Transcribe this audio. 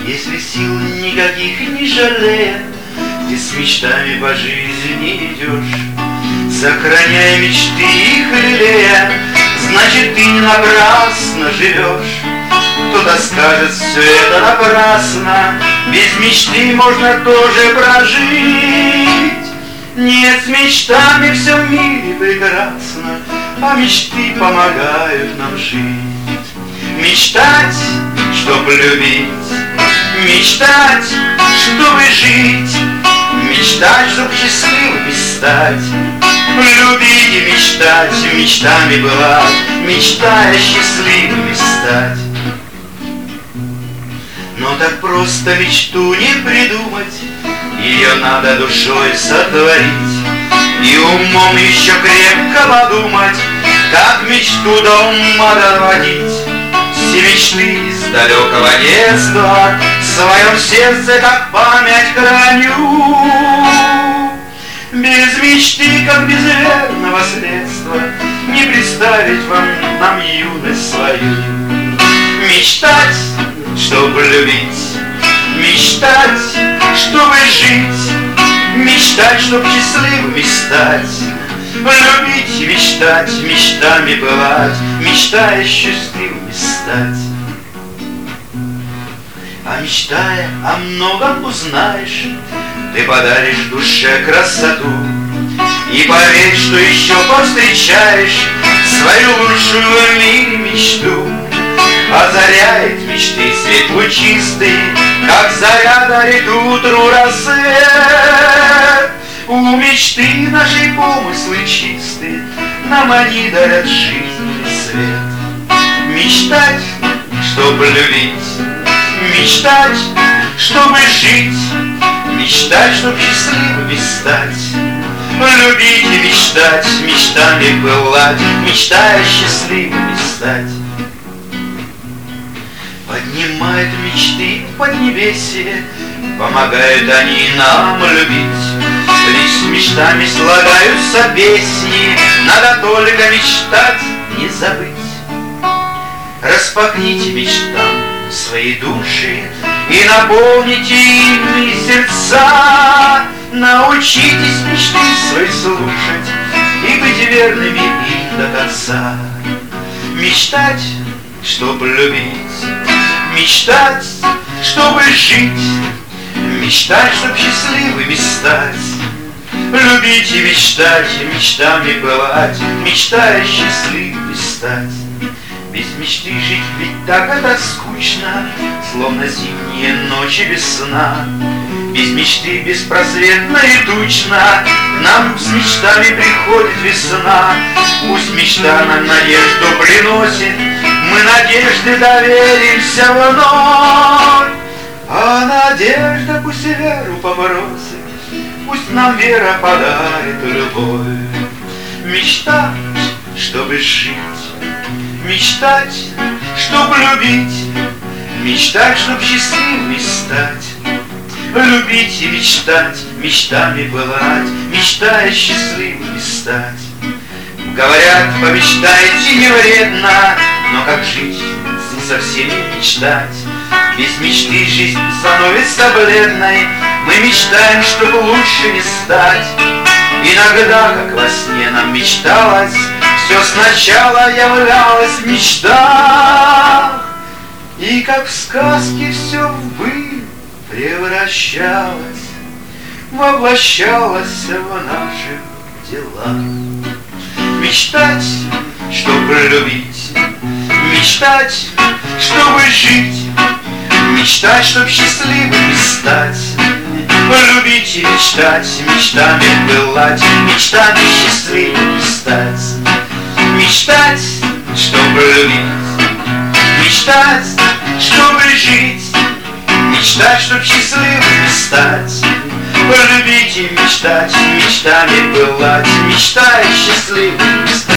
Если сил никаких не жалея, ты с мечтами по жизни идешь, сохраняя мечты их лелея, значит, ты не напрасно живешь. Кто-то скажет, все это напрасно, без мечты можно тоже прожить. Нет, с мечтами все в мире прекрасно, а мечты помогают нам жить. Мечтать, чтоб любить, мечтать, чтобы жить, мечтать, чтоб счастливыми стать, любить и мечтать, мечтами бывать, мечтая счастливыми стать. Но так просто мечту не придумать, ее надо душой сотворить и умом еще крепко подумать, как мечту до ума доводить. Все мечты с далекого детства в своем сердце как память храню. Без мечты, как без верного средства, не представить вам нам юность свою. Мечтать, чтобы любить, мечтать, чтобы жить, мечтать, чтоб счастливыми стать, любить и мечтать, мечтами бывать, мечтая счастливыми стать. А мечтая о многом узнаешь, ты подаришь душе красоту, и поверь, что еще повстречаешь свою лучшую в мире мечту. Озаряет мечты свет лучистый, как заря дарит утру рассвет. У мечты нашей помыслы чистые, нам они дарят жизненный свет. Мечтать, чтобы любить, мечтать, чтобы жить, мечтать, чтоб счастливыми стать, любить и мечтать, мечтами пылать, мечтая счастливыми стать. Поднимают мечты в поднебесье, помогают они нам любить. Лишь с мечтами слагаются песни, надо только мечтать, не забыть. Распахните мечтам свои души и наполните ими сердца. Научитесь мечты свои слушать и быть верными им до конца. Мечтать, чтобы любить, мечтать, чтобы жить, мечтать, чтоб счастливыми стать, любить и мечтать, мечтами бывать, мечтая счастливыми стать. Без мечты жить ведь так это скучно, словно зимние ночи без сна. Без мечты беспросветно и тучно, нам с мечтами приходит весна. Пусть мечта нам надежду приносит, мы надежде доверимся вновь. А надежда пусть веру попросит, пусть нам вера подарит любовь. Мечтать, чтобы жить, мечтать, чтобы любить, мечтать, чтоб счастливыми стать, любить и мечтать, мечтами бывать, мечтая счастливыми стать. Говорят, помечтайте не вредно, но как жить, совсем не мечтать. Без мечты жизнь становится бледной, мы мечтаем, чтобы лучше не стать. Иногда, как во сне нам мечталось, все сначала являлось в мечтах, и как в сказке все в быль превращалось, воплощалось в наших делах. Мечтать, чтобы любить, мечтать, чтобы жить, мечтать, чтоб счастливыми стать, любить и мечтать, мечтами пылать, мечтами счастливыми стать. Мечтать, чтобы любить, мечтать, чтобы жить, мечтать, чтоб счастливыми стать, любить и мечтать, мечтами пылать, мечтая счастливыми стать.